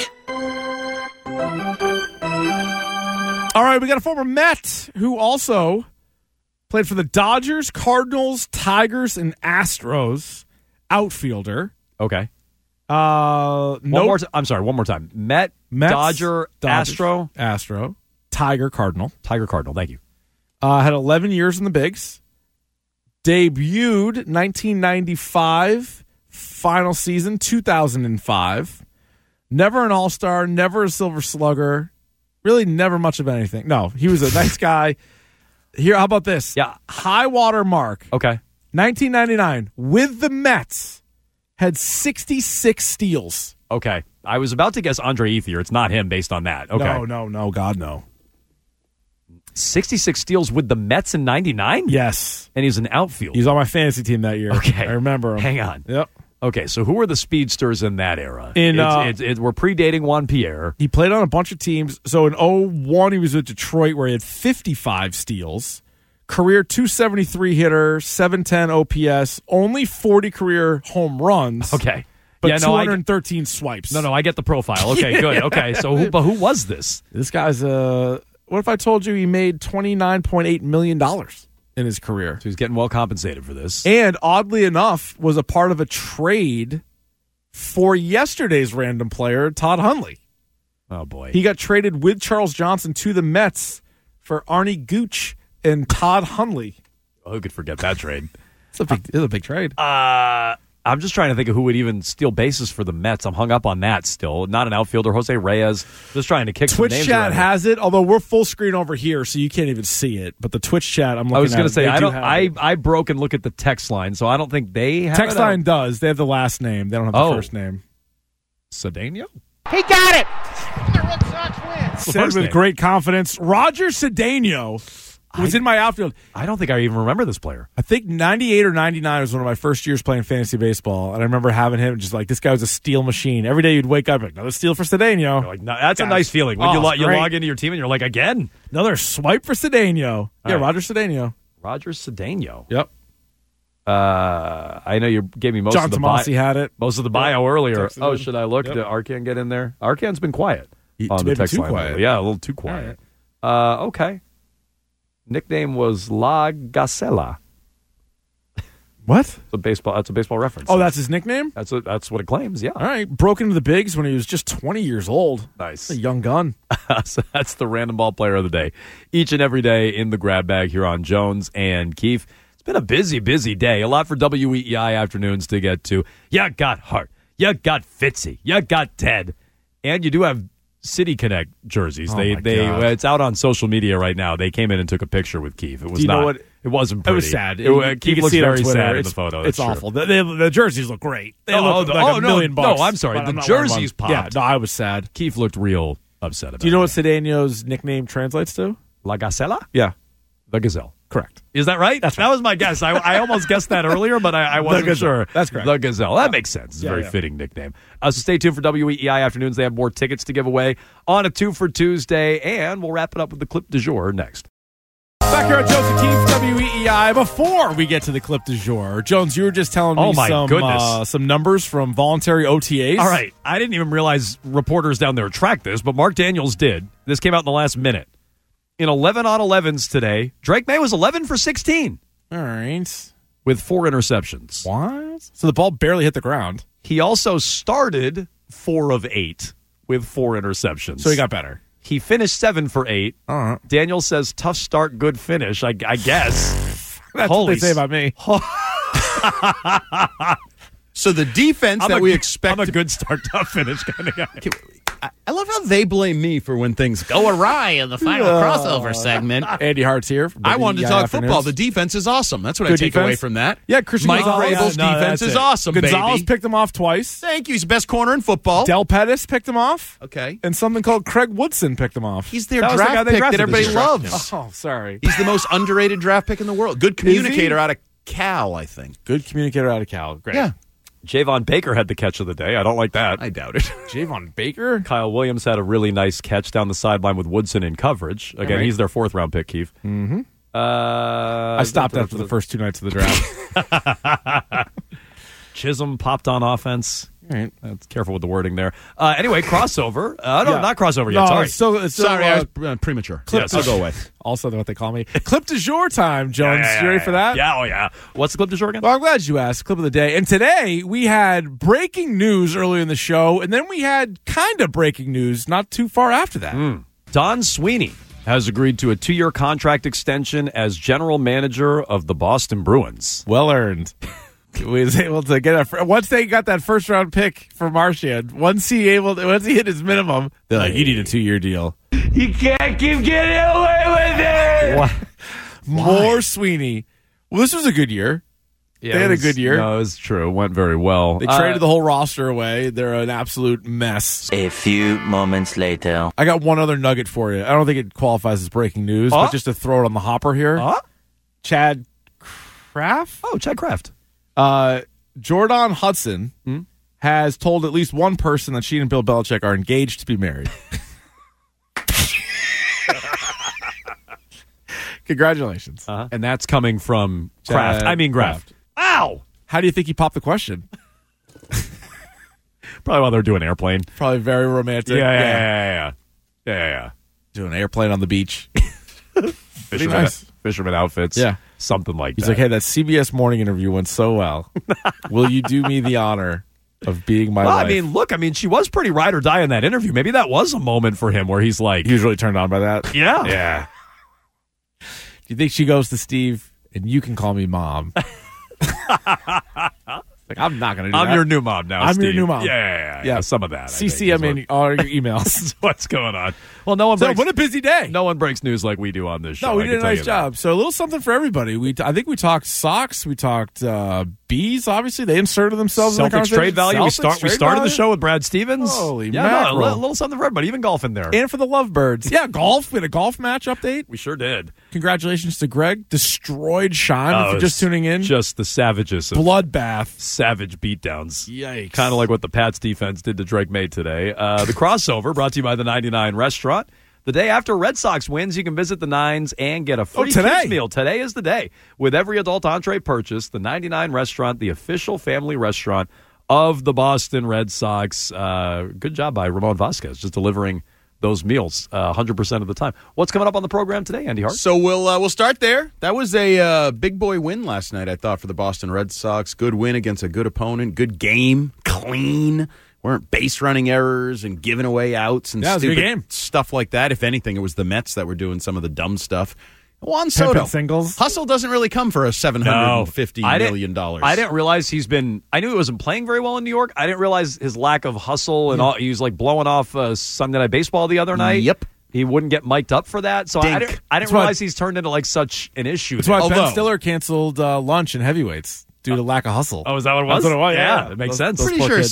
[SPEAKER 3] All right, we got a former Met who also played for the Dodgers, Cardinals, Tigers, and Astros. outfielder.
[SPEAKER 2] Okay.
[SPEAKER 3] One
[SPEAKER 2] more time. Mets, Dodger, Astro.
[SPEAKER 3] Tiger, Cardinal.
[SPEAKER 2] Thank you.
[SPEAKER 3] Had 11 years in the bigs. Debuted 1995, final season 2005. Never an all-star, never a silver slugger. Really never much of anything. No, he was a nice guy. Here, how about this?
[SPEAKER 2] Yeah.
[SPEAKER 3] High water mark.
[SPEAKER 2] Okay.
[SPEAKER 3] 1999, with the Mets, had 66 steals.
[SPEAKER 2] Okay. I was about to guess Andre Ethier. It's not him based on that. Okay.
[SPEAKER 3] No, God, no.
[SPEAKER 2] 66 steals with the Mets in 99?
[SPEAKER 3] Yes.
[SPEAKER 2] And he's an outfielder.
[SPEAKER 3] He's on my fantasy team that year.
[SPEAKER 2] Okay.
[SPEAKER 3] I remember him.
[SPEAKER 2] Hang on.
[SPEAKER 3] Yep.
[SPEAKER 2] Okay, so who were the speedsters in that era?
[SPEAKER 3] We're
[SPEAKER 2] predating Juan Pierre.
[SPEAKER 3] He played on a bunch of teams. So in 2001, he was with Detroit where he had 55 steals. Career 273 hitter, 710 OPS, only 40 career home runs.
[SPEAKER 2] Okay.
[SPEAKER 3] But 213 swipes.
[SPEAKER 2] No, I get the profile. Okay, good. Okay, so who was this?
[SPEAKER 3] This guy's what if I told you he made $29.8 million in his career?
[SPEAKER 2] So he's getting well compensated for this.
[SPEAKER 3] And oddly enough, was a part of a trade for yesterday's random player, Todd Hundley.
[SPEAKER 2] Oh, boy.
[SPEAKER 3] He got traded with Charles Johnson to the Mets for Arnie Gooch and Todd Hundley.
[SPEAKER 2] Oh, who could forget that trade?
[SPEAKER 3] It's a big trade.
[SPEAKER 2] I'm just trying to think of who would even steal bases for the Mets. I'm hung up on that still. Not an outfielder. Jose Reyes. Just trying to kick some names
[SPEAKER 3] Twitch chat
[SPEAKER 2] around.
[SPEAKER 3] has it, although we're full screen over here, so you can't even see it. But the Twitch chat, I'm looking at.
[SPEAKER 2] I was going to say,
[SPEAKER 3] I
[SPEAKER 2] I broke and look at the text line, so I don't think they have
[SPEAKER 3] text
[SPEAKER 2] it.
[SPEAKER 3] line does. They have the last name. They don't have the first name.
[SPEAKER 2] Cedeno?
[SPEAKER 12] He got it! The Red Sox win!
[SPEAKER 3] Said with great confidence, Roger Cedeno was in my outfield.
[SPEAKER 2] I don't think I even remember this player.
[SPEAKER 3] I think 98 or 99 was one of my first years playing fantasy baseball, and I remember having him just like, this guy was a steal machine. Every day you'd wake up, like, another steal for Cedeno.
[SPEAKER 2] Like, no, that's a nice feeling. When you log into your team and you're like, again?
[SPEAKER 3] Another swipe for Cedeno. Yeah,
[SPEAKER 2] right.
[SPEAKER 3] Roger Cedeno.
[SPEAKER 2] Roger Cedeno.
[SPEAKER 3] Yep.
[SPEAKER 2] I know you gave me most
[SPEAKER 3] John
[SPEAKER 2] of the
[SPEAKER 3] Tomasi had it.
[SPEAKER 2] Most of the bio earlier.
[SPEAKER 3] Texted in.
[SPEAKER 2] Should I look? Did Arcan get in there? Arcan's been quiet on the text line.
[SPEAKER 3] Quiet.
[SPEAKER 2] Yeah, a little too quiet. Okay. Nickname was La Gacela.
[SPEAKER 3] What?
[SPEAKER 2] That's a baseball reference.
[SPEAKER 3] Oh, that's his nickname?
[SPEAKER 2] That's what it claims, yeah.
[SPEAKER 3] All right. Broke into the bigs when he was just 20 years old.
[SPEAKER 2] Nice.
[SPEAKER 3] A young gun.
[SPEAKER 2] So that's the random ball player of the day. Each and every day in the grab bag here on Jones and Keefe. It's been a busy, busy day. A lot for WEEI afternoons to get to. You got Hart. You got Fitzy. You got Ted. And you do have City Connect jerseys.
[SPEAKER 3] Oh
[SPEAKER 2] they
[SPEAKER 3] God.
[SPEAKER 2] It's out on social media right now. They came in and took a picture with Keefe. It was
[SPEAKER 3] you know
[SPEAKER 2] not.
[SPEAKER 3] what?
[SPEAKER 2] It wasn't pretty.
[SPEAKER 3] It was sad.
[SPEAKER 2] Keefe looks very sad in the photo.
[SPEAKER 3] It's
[SPEAKER 2] That's
[SPEAKER 3] awful. The jerseys look great. They look like $1 million.
[SPEAKER 2] No, I'm sorry.
[SPEAKER 3] but
[SPEAKER 2] The
[SPEAKER 3] I'm not wearing
[SPEAKER 2] jerseys
[SPEAKER 3] one.
[SPEAKER 2] popped.
[SPEAKER 3] Yeah, no, I was sad.
[SPEAKER 2] Keefe looked real upset about it.
[SPEAKER 3] Do you know what Cedeno's nickname translates to?
[SPEAKER 2] La Gacela?
[SPEAKER 3] Yeah.
[SPEAKER 2] The Gazelle.
[SPEAKER 3] Correct.
[SPEAKER 2] Is that right? That was my guess. I almost guessed that earlier, but I wasn't sure.
[SPEAKER 3] That's correct.
[SPEAKER 2] The Gazelle. That makes sense. It's a very fitting nickname. So stay tuned for WEEI afternoons. They have more tickets to give away on a 2 for Tuesday, and we'll wrap it up with the clip du jour next.
[SPEAKER 3] Back here at Joseph Keefe, WEEI. Before we get to the clip du jour, Jones, you were just telling me some numbers from voluntary OTAs.
[SPEAKER 2] All right. I didn't even realize reporters down there tracked this, but Mark Daniels did. This came out in the last minute. In 11 on 11s today, Drake May was 11 for 16.
[SPEAKER 3] All right.
[SPEAKER 2] With 4 interceptions.
[SPEAKER 3] What? So the ball barely hit the ground.
[SPEAKER 2] He also started 4 of 8 with 4 interceptions.
[SPEAKER 3] So he got better.
[SPEAKER 2] He finished 7 for 8. Daniel says, tough start, good finish, I guess.
[SPEAKER 3] That's what they say about me.
[SPEAKER 13] So the defense we expect...
[SPEAKER 2] I'm a good start, tough finish kind of guy.
[SPEAKER 13] I love how they blame me for when things go awry in the final crossover segment.
[SPEAKER 3] Andy Hart's here.
[SPEAKER 13] I wanted to talk football. The defense is awesome. That's what I take away from that.
[SPEAKER 3] Yeah, Christian
[SPEAKER 13] Mike
[SPEAKER 3] Gonzalez.
[SPEAKER 13] Vrabel's defense is awesome,
[SPEAKER 3] Gonzalez
[SPEAKER 13] baby.
[SPEAKER 3] picked him off twice.
[SPEAKER 13] Thank you. He's the best corner in football.
[SPEAKER 3] Del Pettis picked him off.
[SPEAKER 13] Okay.
[SPEAKER 3] And something called Craig Woodson picked him off.
[SPEAKER 13] He's their draft pick that everybody loves.
[SPEAKER 3] Oh, sorry.
[SPEAKER 13] He's the most underrated draft pick in the world. Good communicator out of Cal, I think.
[SPEAKER 3] Good communicator out of Cal. Great.
[SPEAKER 13] Yeah.
[SPEAKER 2] Javon Baker had the catch of the day. I don't like that.
[SPEAKER 13] I doubt it.
[SPEAKER 3] Javon Baker?
[SPEAKER 2] Kyle Williams had a really nice catch down the sideline with Woodson in coverage. Again, he's their 4th round pick, Keith.
[SPEAKER 3] Mm-hmm. I stopped after the first 2 nights of the draft.
[SPEAKER 2] Chisholm popped on offense.
[SPEAKER 3] All right.
[SPEAKER 2] That's careful with the wording there. Anyway, crossover. Not crossover yet.
[SPEAKER 3] No,
[SPEAKER 2] Sorry.
[SPEAKER 3] it's still,
[SPEAKER 13] Sorry, I was premature.
[SPEAKER 2] Yes.
[SPEAKER 13] I'll go away.
[SPEAKER 3] Also, what they call me. Clip du jour time, Jones. You ready for that?
[SPEAKER 2] Yeah, yeah. What's the clip du jour again?
[SPEAKER 3] Well, I'm glad you asked. Clip of the day. And today we had breaking news earlier in the show, and then we had kind of breaking news not too far after that.
[SPEAKER 2] Don Sweeney has agreed to a 2-year contract extension as general manager of the Boston Bruins.
[SPEAKER 3] Well earned. He was able to get once they got that first round pick for Marchand. Once he hit his minimum, they're like, "You need a 2-year deal."
[SPEAKER 9] You can't keep getting away with it.
[SPEAKER 3] What? More Sweeney. Well, this was a good year.
[SPEAKER 2] Yeah,
[SPEAKER 3] they had a good year.
[SPEAKER 2] No, it was true. It went very well.
[SPEAKER 3] They traded the whole roster away. They're an absolute mess.
[SPEAKER 14] A few moments later.
[SPEAKER 3] I got one other nugget for you. I don't think it qualifies as breaking news, but just to throw it on the hopper here. Chad Kraft?
[SPEAKER 2] Oh, Chad Kraft.
[SPEAKER 3] Jordan Hudson has told at least one person that she and Bill Belichick are engaged to be married. Congratulations.
[SPEAKER 2] And that's coming from Kraft. Kraft. Ow!
[SPEAKER 3] How do you think he popped the question?
[SPEAKER 2] Probably while they're doing airplane.
[SPEAKER 3] Probably very romantic.
[SPEAKER 2] Yeah.
[SPEAKER 3] Doing airplane on the beach.
[SPEAKER 2] Fisherman outfits.
[SPEAKER 3] Yeah.
[SPEAKER 2] Something like
[SPEAKER 3] He's
[SPEAKER 2] that.
[SPEAKER 3] like, hey, that CBS morning interview went so well. Will you do me the honor of being my wife?
[SPEAKER 2] I mean, she was pretty ride or die in that interview. Maybe that was a moment for him where he's like...
[SPEAKER 3] He was really turned on by that?
[SPEAKER 2] Yeah.
[SPEAKER 3] Yeah. Do you think she goes to Steve, and you can call me mom? Like, I'm not going to do that.
[SPEAKER 2] I'm your new mom now,
[SPEAKER 3] I'm
[SPEAKER 2] Steve.
[SPEAKER 3] your new mom.
[SPEAKER 2] Yeah. Some of that.
[SPEAKER 3] CCM in all your emails.
[SPEAKER 2] That's what's going on. Well, no one breaks...
[SPEAKER 3] what a busy day.
[SPEAKER 2] No one breaks news like we do on this show.
[SPEAKER 3] No, we did a nice job. So a little something for everybody. I think we talked socks. We talked bees, obviously. They inserted themselves in the
[SPEAKER 2] Celtics
[SPEAKER 3] conversation.
[SPEAKER 2] trade value. We started the
[SPEAKER 3] value.
[SPEAKER 2] show with Brad Stevens.
[SPEAKER 3] Holy
[SPEAKER 2] a
[SPEAKER 3] mackerel.
[SPEAKER 2] little something for everybody. Even golf in there.
[SPEAKER 3] And for the lovebirds. Yeah, golf. We had a golf match update.
[SPEAKER 2] We sure did.
[SPEAKER 3] Congratulations to Greg. Destroyed Sean, if you're just tuning in.
[SPEAKER 2] Just the savages of
[SPEAKER 3] bloodbath.
[SPEAKER 2] Savage beatdowns.
[SPEAKER 3] Yikes.
[SPEAKER 2] Kind of like what the Pats defense did to Drake May today. The crossover brought to you by the 99 Restaurant. The day after Red Sox wins, you can visit the Nines and get a free kids meal. Today is the day. With every adult entree purchase, the 99 Restaurant, the official family restaurant of the Boston Red Sox. Good job by Ramon Vasquez, just delivering those meals 100% of the time. What's coming up on the program today, Andy Hart?
[SPEAKER 13] So we'll start there. That was a big boy win last night, I thought, for the Boston Red Sox. Good win against a good opponent. Good game. Clean. Weren't base running errors and giving away outs and stupid stuff like that. If anything, it was the Mets that were doing some of the dumb stuff. Juan Soto.
[SPEAKER 3] Singles.
[SPEAKER 13] Hustle doesn't really come for a $750 million.
[SPEAKER 2] I didn't realize I knew he wasn't playing very well in New York. I didn't realize his lack of hustle and all. He was like blowing off Sunday Night Baseball the other night.
[SPEAKER 13] Yep.
[SPEAKER 2] He wouldn't get mic'd up for that. So I didn't realize he's turned into like such an issue.
[SPEAKER 3] That's why Ben Stiller canceled lunch in heavyweights. Due to lack of hustle.
[SPEAKER 2] Oh, is that what it was?
[SPEAKER 3] That's what it was.
[SPEAKER 2] Yeah, it makes sense.
[SPEAKER 13] Pretty sure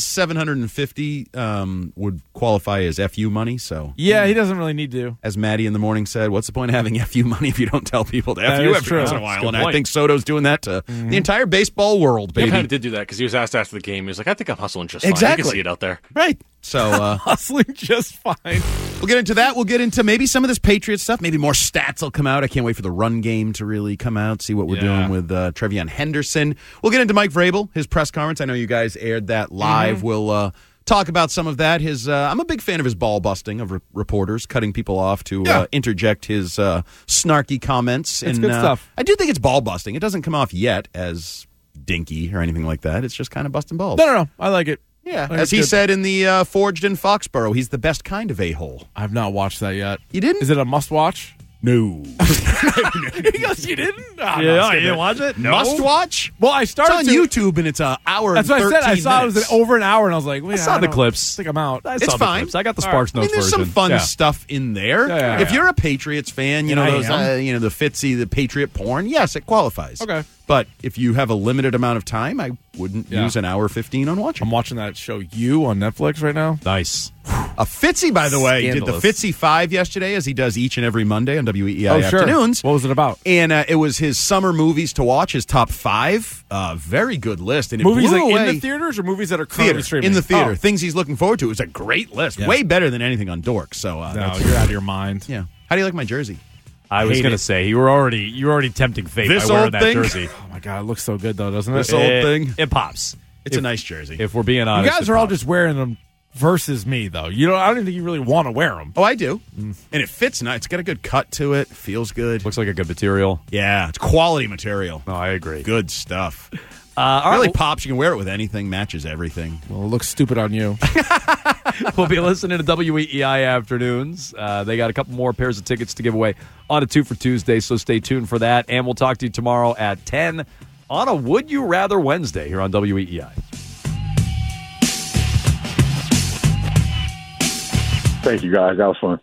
[SPEAKER 13] $750 would qualify as FU money. So
[SPEAKER 3] yeah, he doesn't really need to.
[SPEAKER 13] As Maddie in the morning said, what's the point of having FU money if you don't tell people to FU every once in a while? And I think Soto's doing that to the entire baseball world, baby.
[SPEAKER 4] He kind of did do that because he was asked after the game. He was like, I think I'm hustling just fine.
[SPEAKER 13] Exactly.
[SPEAKER 4] You can see it out there.
[SPEAKER 13] Right. So
[SPEAKER 3] hustling just fine.
[SPEAKER 13] We'll get into that. We'll get into maybe some of this Patriots stuff. Maybe more stats will come out. I can't wait for the run game to really come out, see what we're doing with Trevion Henderson. We'll get into Mike Vrabel, his press conference. I know you guys aired that live. We'll talk about some of that. I'm a big fan of his ball busting of reporters, cutting people off to interject his snarky comments.
[SPEAKER 3] It's good stuff.
[SPEAKER 13] I do think it's ball busting. It doesn't come off yet as dinky or anything like that. It's just kind of busting balls.
[SPEAKER 3] No. I like it.
[SPEAKER 13] Yeah, as he said in the Forged in Foxborough, he's the best kind of a-hole.
[SPEAKER 3] I've not watched that yet.
[SPEAKER 13] You didn't?
[SPEAKER 3] Is it a must-watch?
[SPEAKER 13] No.
[SPEAKER 3] He goes, you didn't? Oh,
[SPEAKER 2] you didn't watch it?
[SPEAKER 3] No.
[SPEAKER 13] Must watch?
[SPEAKER 3] Well, I started
[SPEAKER 13] It's on YouTube, and it's an hour
[SPEAKER 3] That's
[SPEAKER 13] and
[SPEAKER 3] what
[SPEAKER 13] 13
[SPEAKER 3] I said. I saw
[SPEAKER 13] minutes.
[SPEAKER 3] it was over an hour, and I was like,
[SPEAKER 2] I saw the clips.
[SPEAKER 3] I think I'm out.
[SPEAKER 2] I
[SPEAKER 13] It's
[SPEAKER 2] saw the
[SPEAKER 13] fine.
[SPEAKER 2] clips. I got the Sparks Notes
[SPEAKER 13] there's
[SPEAKER 2] version.
[SPEAKER 13] some fun stuff in there.
[SPEAKER 3] Yeah.
[SPEAKER 13] If you're a Patriots fan, you know
[SPEAKER 3] I
[SPEAKER 13] those,
[SPEAKER 3] am.
[SPEAKER 13] the Fitzy, the Patriot porn. Yes, it qualifies.
[SPEAKER 3] Okay.
[SPEAKER 13] But if you have a limited amount of time, I wouldn't use an hour 15 on watching.
[SPEAKER 3] I'm watching that show You on Netflix right now.
[SPEAKER 2] Nice.
[SPEAKER 13] A Fitzy, by the way, did the
[SPEAKER 3] Scandalous.
[SPEAKER 13] Fitzy 5 yesterday, as he does each and every Monday on WEEI Afternoons.
[SPEAKER 3] What was it about?
[SPEAKER 13] And it was his summer movies to watch, his top 5. Very good list. And it
[SPEAKER 3] Movies
[SPEAKER 13] blew
[SPEAKER 3] like
[SPEAKER 13] away.
[SPEAKER 3] in the theaters or movies that are currently streaming?
[SPEAKER 13] In the theater.
[SPEAKER 3] Oh.
[SPEAKER 13] Things he's looking forward to. It was a great list.
[SPEAKER 3] Yeah.
[SPEAKER 13] Way better than anything on Dork. So
[SPEAKER 3] No, you're out of your mind.
[SPEAKER 13] Yeah. How do you like my jersey?
[SPEAKER 2] I was going to say you were already tempting fate
[SPEAKER 13] This
[SPEAKER 2] by wearing
[SPEAKER 13] old
[SPEAKER 2] that
[SPEAKER 13] thing?
[SPEAKER 2] jersey.
[SPEAKER 3] Oh my god, it looks so good though, doesn't it?
[SPEAKER 13] This old thing.
[SPEAKER 2] It pops.
[SPEAKER 13] It's a nice jersey.
[SPEAKER 2] If we're being
[SPEAKER 3] You
[SPEAKER 2] honest.
[SPEAKER 3] guys are all just wearing them versus me, though. I don't even think you really want to wear them.
[SPEAKER 13] Oh, I do. And it fits nice. It's got a good cut to it. Feels good.
[SPEAKER 2] Looks like a good material.
[SPEAKER 13] Yeah, it's quality material.
[SPEAKER 2] No, I agree.
[SPEAKER 13] Good stuff.
[SPEAKER 2] All
[SPEAKER 13] really
[SPEAKER 2] right,
[SPEAKER 13] pops. You can wear it with anything. Matches everything.
[SPEAKER 3] Well, it looks stupid on you.
[SPEAKER 2] we'll be listening to WEEI Afternoons. They got a couple more pairs of tickets to give away on a 2 for Tuesday, so stay tuned for that. And we'll talk to you tomorrow at 10 on a Would You Rather Wednesday here on WEEI.
[SPEAKER 15] Thank you, guys. That was fun.